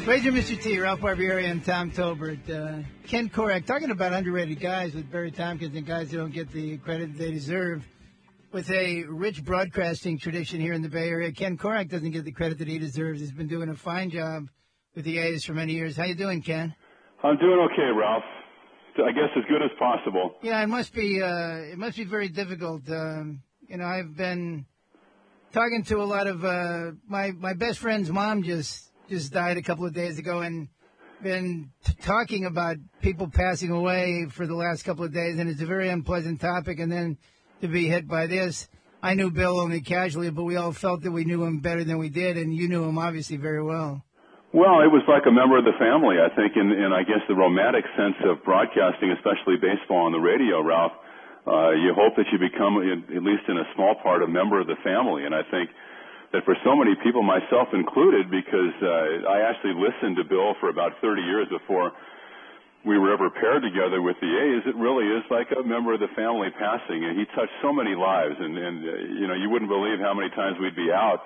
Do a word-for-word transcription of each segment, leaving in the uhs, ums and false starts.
Wager Mister T, Ralph Barbieri, and Tom Tolbert. Uh, Ken Korach, talking about underrated guys with Barry Tompkins and guys who don't get the credit they deserve. With a rich broadcasting tradition here in the Bay Area, Ken Korach doesn't get the credit that he deserves. He's been doing a fine job with the A's for many years. How you doing, Ken? I'm doing okay, Ralph. I guess as good as possible. Yeah, it must be. Uh, it must be very difficult. Um, you know, I've been talking to a lot of uh, my my best friend's mom. Just just died a couple of days ago, and been t- talking about people passing away for the last couple of days, and it's a very unpleasant topic. And then to be hit by this, I knew Bill only casually, but we all felt that we knew him better than we did, and you knew him obviously very well. Well, it was like a member of the family, I think, in, in I guess the romantic sense of broadcasting, especially baseball on the radio, Ralph. Uh, you hope that you become, at least in a small part, a member of the family. And I think that for so many people, myself included, because uh, I actually listened to Bill for about thirty years before we were ever paired together with the A's, it really is like a member of the family passing. And he touched so many lives. And, and uh, you know, you wouldn't believe how many times we'd be out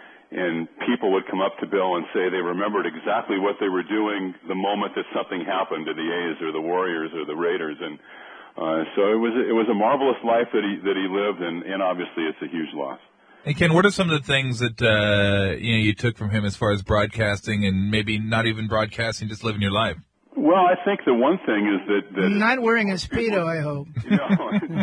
and people would come up to Bill and say they remembered exactly what they were doing the moment that something happened to the A's or the Warriors or the Raiders. And uh, so it was it was a marvelous life that he that he lived, and, and obviously it's a huge loss. Hey, Ken, what are some of the things that uh, you know you took from him as far as broadcasting and maybe not even broadcasting, just living your life? Well, I think the one thing is that, that not wearing a Speedo, I hope. You know,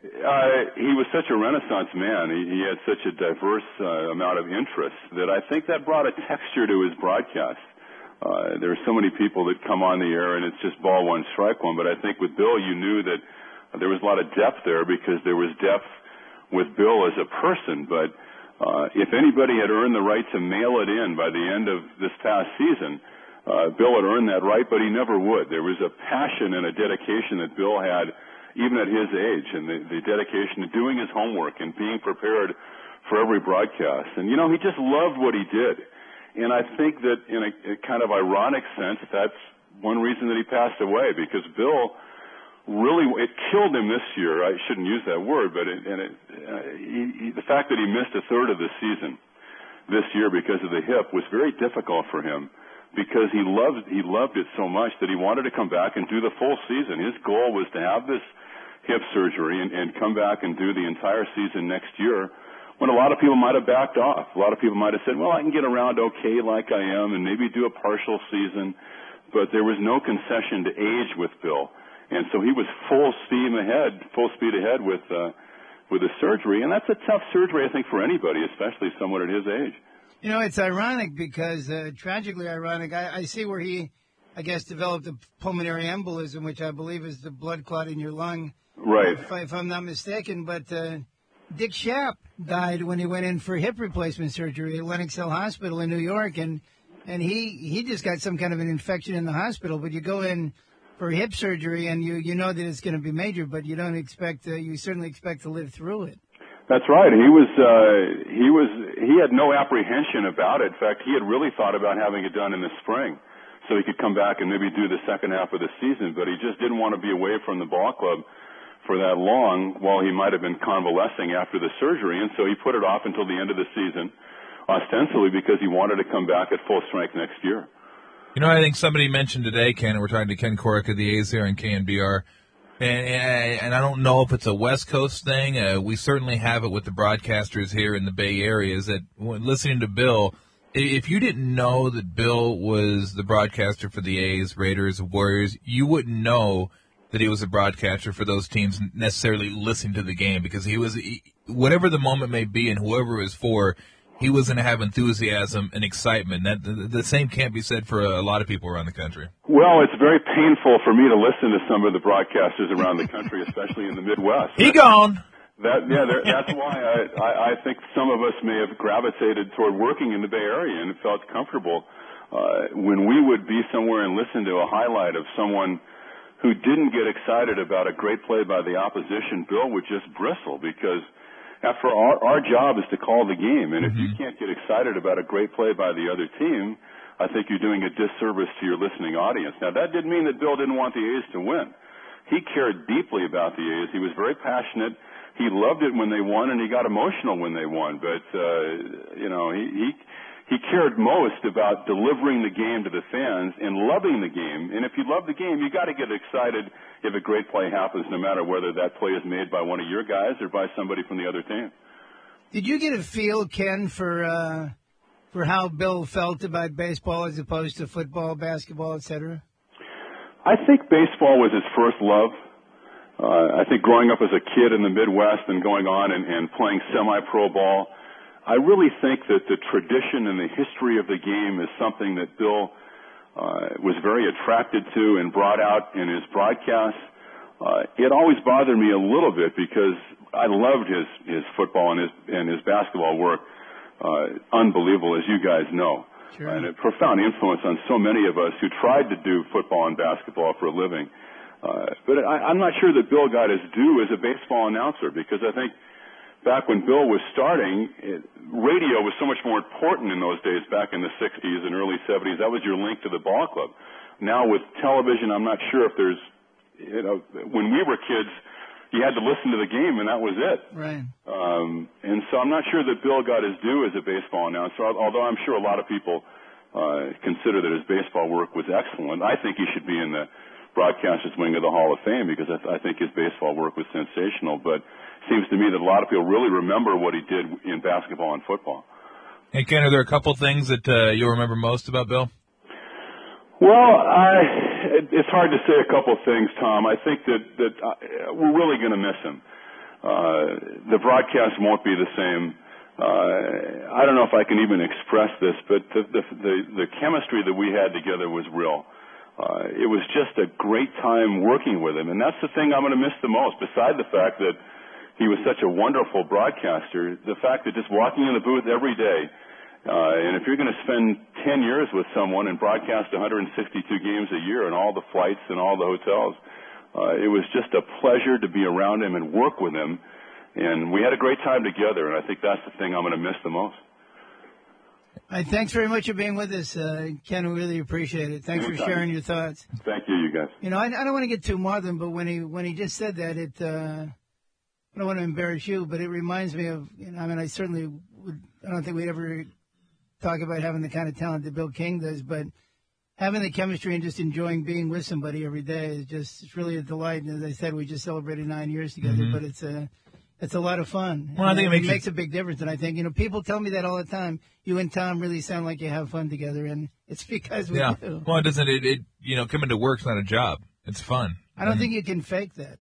Uh, he was such a Renaissance man. He, he had such a diverse uh, amount of interests that I think that brought a texture to his broadcast. Uh, there are so many people that come on the air and it's just ball one, strike one. But I think with Bill, you knew that there was a lot of depth there because there was depth with Bill as a person. But uh, if anybody had earned the right to mail it in by the end of this past season, uh, Bill had earned that right, but he never would. There was a passion and a dedication that Bill had even at his age, and the, the dedication to doing his homework and being prepared for every broadcast. And, you know, he just loved what he did. And I think that in a, a kind of ironic sense, that's one reason that he passed away, because Bill really, it killed him this year. I shouldn't use that word, but it, and it, uh, he, he, the fact that he missed a third of the season this year because of the hip was very difficult for him, because he loved he loved it so much that he wanted to come back and do the full season. His goal was to have this hip surgery and, and come back and do the entire season next year, when a lot of people might have backed off. A lot of people might have said, well, I can get around okay like I am and maybe do a partial season. But there was no concession to age with Bill. And so he was full steam ahead, full speed ahead with uh, with the surgery. And that's a tough surgery, I think, for anybody, especially someone at his age. You know, it's ironic because, uh, tragically ironic, I, I see where he, I guess, developed a pulmonary embolism, which I believe is the blood clot in your lung. Right. If, if I'm not mistaken, but uh, Dick Schaap died when he went in for hip replacement surgery at Lenox Hill Hospital in New York, and and he, he just got some kind of an infection in the hospital. But you go in for hip surgery, and you, you know that it's going to be major, but you don't expect uh, you certainly expect to live through it. That's right. He was uh, he was he had no apprehension about it. In fact, he had really thought about having it done in the spring, so he could come back and maybe do the second half of the season. But he just didn't want to be away from the ball club for that long while he might have been convalescing after the surgery, and so he put it off until the end of the season, ostensibly because he wanted to come back at full strength next year. You know, I think somebody mentioned today, Ken, we're talking to Ken Korach of the A's here on K N B R, and, and, and I don't know if it's a West Coast thing. Uh, we certainly have it with the broadcasters here in the Bay Area, is that when listening to Bill, if you didn't know that Bill was the broadcaster for the A's, Raiders, Warriors, you wouldn't know that he was a broadcaster for those teams necessarily listening to the game, because he was, he, whatever the moment may be and whoever it was for, he was going to have enthusiasm and excitement. That the, the same can't be said for a, a lot of people around the country. Well, it's very painful for me to listen to some of the broadcasters around the country, especially in the Midwest. He gone. That yeah, that's why I, I I think some of us may have gravitated toward working in the Bay Area and felt comfortable uh, when we would be somewhere and listen to a highlight of someone who didn't get excited about a great play by the opposition. Bill would just bristle, because after our, our job is to call the game, and if mm-hmm. you can't get excited about a great play by the other team, I think you're doing a disservice to your listening audience. Now, that didn't mean that Bill didn't want the A's to win. He cared deeply about the A's. He was very passionate. He loved it when they won, and he got emotional when they won. But uh, you know, he, he he cared most about delivering the game to the fans and loving the game. And if you love the game, you got to get excited if a great play happens, no matter whether that play is made by one of your guys or by somebody from the other team. Did you get a feel, Ken, for uh, for how Bill felt about baseball as opposed to football, basketball, et cetera? I think baseball was his first love. Uh, I think growing up as a kid in the Midwest and going on and, and playing semi-pro ball, I really think that the tradition and the history of the game is something that Bill uh, was very attracted to and brought out in his broadcasts. Uh, it always bothered me a little bit because I loved his, his football and his, and his basketball work. Uh, unbelievable, as you guys know. Sure. And a profound influence on so many of us who tried to do football and basketball for a living. Uh, but I, I'm not sure that Bill got his due as a baseball announcer, because I think back when Bill was starting, it, radio was so much more important in those days, back in the sixties and early seventies. That was your link to the ball club. Now with television, I'm not sure if there's, you know, when we were kids, you had to listen to the game, and that was it. Right. Um, and so I'm not sure that Bill got his due as a baseball announcer, although I'm sure a lot of people uh, consider that his baseball work was excellent. I think he should be in the broadcasters wing of the Hall of Fame, because I, th- I think his baseball work was sensational. But it seems to me that a lot of people really remember what he did in basketball and football. Hey, Ken, are there a couple things that uh, you'll remember most about Bill? Well, I, it, it's hard to say a couple of things, Tom. I think that, that uh, we're really going to miss him. Uh, the broadcast won't be the same. Uh, I don't know if I can even express this, but the, the, the, the chemistry that we had together was real. Uh, it was just a great time working with him, and that's the thing I'm going to miss the most, beside the fact that he was such a wonderful broadcaster, the fact that just walking in the booth every day, uh, and if you're going to spend ten years with someone and broadcast one hundred sixty-two games a year and all the flights and all the hotels, uh, it was just a pleasure to be around him and work with him, and we had a great time together, and I think that's the thing I'm going to miss the most. All right, thanks very much for being with us, uh, Ken. We really appreciate it. Thanks Anytime. for sharing your thoughts. Thank you, you guys. You know, I, I don't want to get too maudlin, but when he when he just said that, it uh, I don't want to embarrass you, but it reminds me of, you know, I mean, I certainly would, I don't think we'd ever talk about having the kind of talent that Bill King does, but having the chemistry and just enjoying being with somebody every day is just, it's really a delight. And as I said, we just celebrated nine years together, Mm-hmm. but it's a, it's a lot of fun. Well, I think it makes, it makes a big difference. And I think, you know, people tell me that all the time. You and Tom really sound like you have fun together, and it's because we yeah. do. Well, it doesn't, it, it, you know, coming to work's not a job. It's fun. I don't and, think you can fake that.